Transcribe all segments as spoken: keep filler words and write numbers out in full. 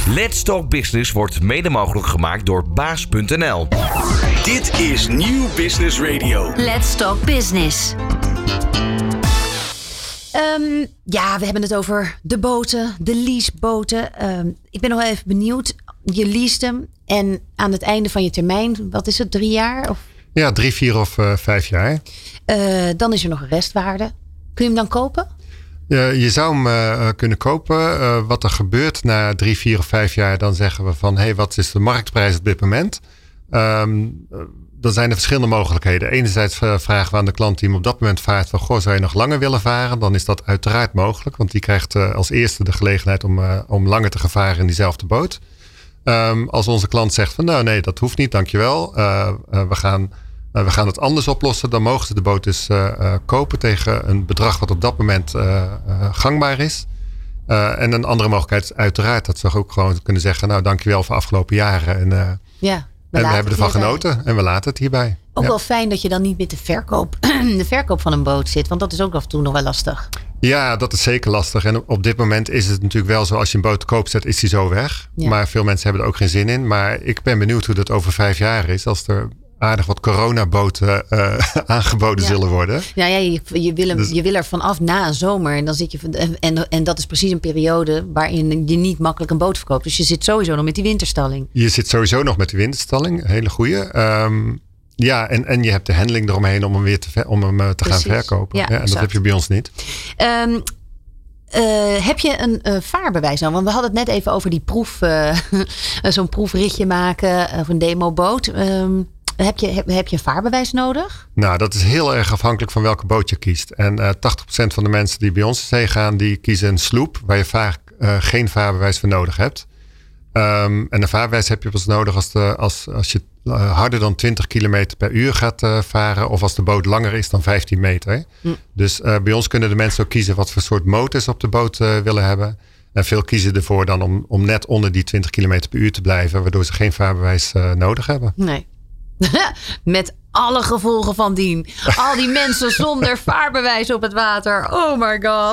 Let's Talk Business wordt mede mogelijk gemaakt door baas punt n l. Dit is Nieuw Business Radio. Let's Talk Business. Um, ja, we hebben het over de boten, de leaseboten. Um, ik ben nog wel even benieuwd. Je leest hem en aan het einde van je termijn, wat is het, drie jaar? Of? Ja, drie, vier of uh, vijf jaar. Uh, dan is er nog een restwaarde. Kun je hem dan kopen? Uh, je zou hem uh, kunnen kopen. Uh, wat er gebeurt na drie, vier of vijf jaar, dan zeggen we van, hé, hey, wat is de marktprijs op dit moment? Um, dan zijn er verschillende mogelijkheden. Enerzijds vragen we aan de klant die hem op dat moment vaart van, goh, zou je nog langer willen varen? Dan is dat uiteraard mogelijk, want die krijgt uh, als eerste de gelegenheid om, uh, om langer te gaan varen in diezelfde boot. Um, als onze klant zegt van, nou nee, dat hoeft niet, dankjewel. Uh, uh, we gaan... Uh, we gaan het anders oplossen. Dan mogen ze de boot dus uh, uh, kopen tegen een bedrag wat op dat moment uh, uh, gangbaar is. Uh, en een andere mogelijkheid is uiteraard dat ze ook gewoon kunnen zeggen, nou dankjewel voor de afgelopen jaren. En, uh, ja, we, en we hebben ervan genoten en we laten het hierbij. Ook ja. wel fijn dat je dan niet met de verkoop, de verkoop van een boot zit. Want dat is ook af en toe nog wel lastig. Ja, dat is zeker lastig. En op dit moment is het natuurlijk wel zo, als je een boot koopt zet, is die zo weg. Ja. Maar veel mensen hebben er ook geen zin in. Maar ik ben benieuwd hoe dat over vijf jaar is. Als er aardig wat coronaboten uh, aangeboden ja. zullen worden. Ja, ja je, je, wil hem, dus, je wil er vanaf na een zomer. En, dan zit je, en, en dat is precies een periode waarin je niet makkelijk een boot verkoopt. Dus je zit sowieso nog met die winterstalling. Je zit sowieso nog met die winterstalling. Een hele goeie. Um, ja, en, en je hebt de handling eromheen om hem weer te, om hem te gaan verkopen. Ja, ja, en exact. Dat heb je bij ons niet. Um, Uh, heb je een uh, vaarbewijs nou? Want we hadden het net even over die proef, uh, zo'n proefritje maken of een demoboot. Um, heb, je, heb, heb je een vaarbewijs nodig? Nou, dat is heel erg afhankelijk van welke boot je kiest. En uh, tachtig procent van de mensen die bij ons in zee gaan, die kiezen een sloep waar je vaak uh, geen vaarbewijs voor nodig hebt. Um, en een vaarbewijs heb je pas nodig als, de, als, als je uh, harder dan twintig kilometer per uur gaat uh, varen. Of als de boot langer is dan vijftien meter. Mm. Dus uh, bij ons kunnen de mensen ook kiezen wat voor soort motor ze op de boot uh, willen hebben. En veel kiezen ervoor dan om, om net onder die twintig kilometer per uur te blijven. Waardoor ze geen vaarbewijs uh, nodig hebben. Nee. Met alle gevolgen van dien. Al die mensen zonder vaarbewijs op het water. Oh my god.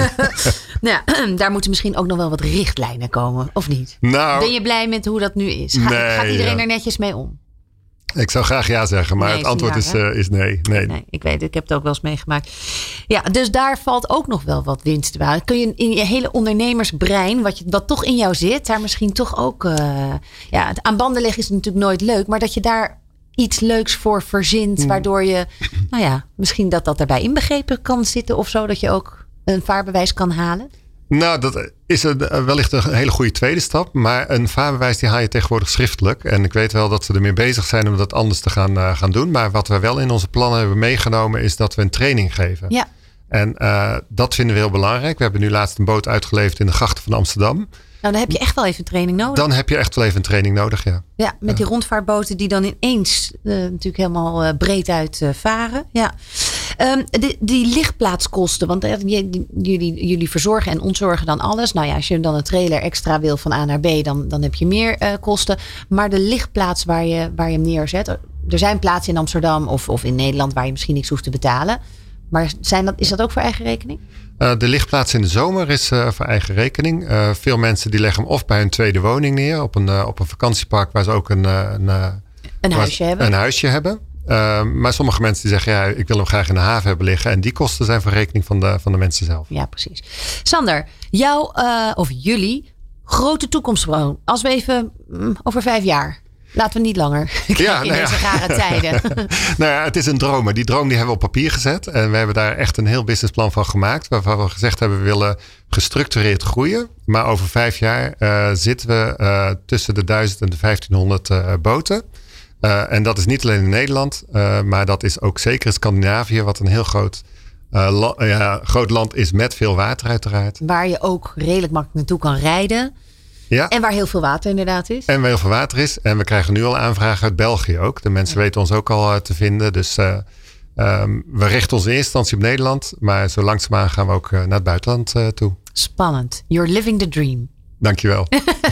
Nou ja, daar moeten misschien ook nog wel wat richtlijnen komen. Of niet? Nou, ben je blij met hoe dat nu is? Gaat, nee, gaat iedereen ja. er netjes mee om? Ik zou graag ja zeggen, maar nee, het antwoord waar, is, uh, is nee. nee. nee. Ik weet, ik heb het ook wel eens meegemaakt. Ja, dus daar valt ook nog wel wat winst te behalen. Kun je in je hele ondernemersbrein, wat, je, wat toch in jou zit, daar misschien toch ook... Uh, ja, het aan banden leggen is natuurlijk nooit leuk, maar dat je daar iets leuks voor verzint, hmm. waardoor je, nou ja, misschien dat dat daarbij inbegrepen kan zitten of zo, dat je ook een vaarbewijs kan halen? Nou, dat is een, wellicht een hele goede tweede stap. Maar een vaarbewijs die haal je tegenwoordig schriftelijk. En ik weet wel dat ze ermee bezig zijn om dat anders te gaan, uh, gaan doen. Maar wat we wel in onze plannen hebben meegenomen is dat we een training geven. Ja. En uh, dat vinden we heel belangrijk. We hebben nu laatst een boot uitgeleverd in de grachten van Amsterdam. Nou, dan heb je echt wel even een training nodig. Dan heb je echt wel even een training nodig, ja. Ja, met die rondvaartboten die dan ineens uh, natuurlijk helemaal uh, breed uit uh, varen. Ja. Um, die, die lichtplaatskosten, want uh, jullie, jullie verzorgen en ontzorgen dan alles. Nou ja, als je dan een trailer extra wil van A naar B, dan, dan heb je meer uh, kosten. Maar de lichtplaats waar je, waar je hem neerzet. Er zijn plaatsen in Amsterdam of, of in Nederland waar je misschien niks hoeft te betalen. Maar zijn dat, is dat ook voor eigen rekening? Uh, de lichtplaats in de zomer is uh, voor eigen rekening. Uh, veel mensen die leggen hem of bij hun tweede woning neer. Op een, uh, op een vakantiepark waar ze ook een, uh, een, uh, een, huisje, hebben. een huisje hebben. Uh, maar sommige mensen die zeggen, ja, ik wil hem graag in de haven hebben liggen. En die kosten zijn voor rekening van de, van de mensen zelf. Ja, precies. Sander, jouw uh, of jullie grote toekomstplan. Als we even mm, over vijf jaar... Laten we niet langer. Ja, in nou deze ja. rare tijden. Nou ja, het is een droom. Die droom die hebben we op papier gezet. En we hebben daar echt een heel businessplan van gemaakt. Waarvan we gezegd hebben, we willen gestructureerd groeien. Maar over vijf jaar uh, zitten we uh, tussen de duizend en de vijftienhonderd uh, boten. Uh, en dat is niet alleen in Nederland. Uh, maar dat is ook zeker in Scandinavië. Wat een heel groot, uh, la, ja, groot land is met veel water uiteraard. Waar je ook redelijk makkelijk naartoe kan rijden. Ja. En waar heel veel water inderdaad is. En waar heel veel water is. En we krijgen nu al aanvragen uit België ook. De mensen ja. weten ons ook al uh, te vinden. Dus uh, um, we richten ons in eerste instantie op Nederland. Maar zo langzaamaan gaan we ook uh, naar het buitenland uh, toe. Spannend. You're living the dream. Dankjewel.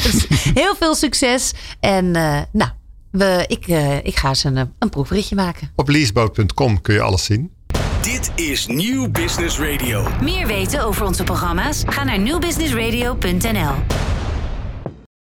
Heel veel succes. En uh, nou, we, ik, uh, ik ga eens een, een proefritje maken. Op leaseboat punt com kun je alles zien. Dit is Nieuw Business Radio. Meer weten over onze programma's? Ga naar nieuw business radio punt n l.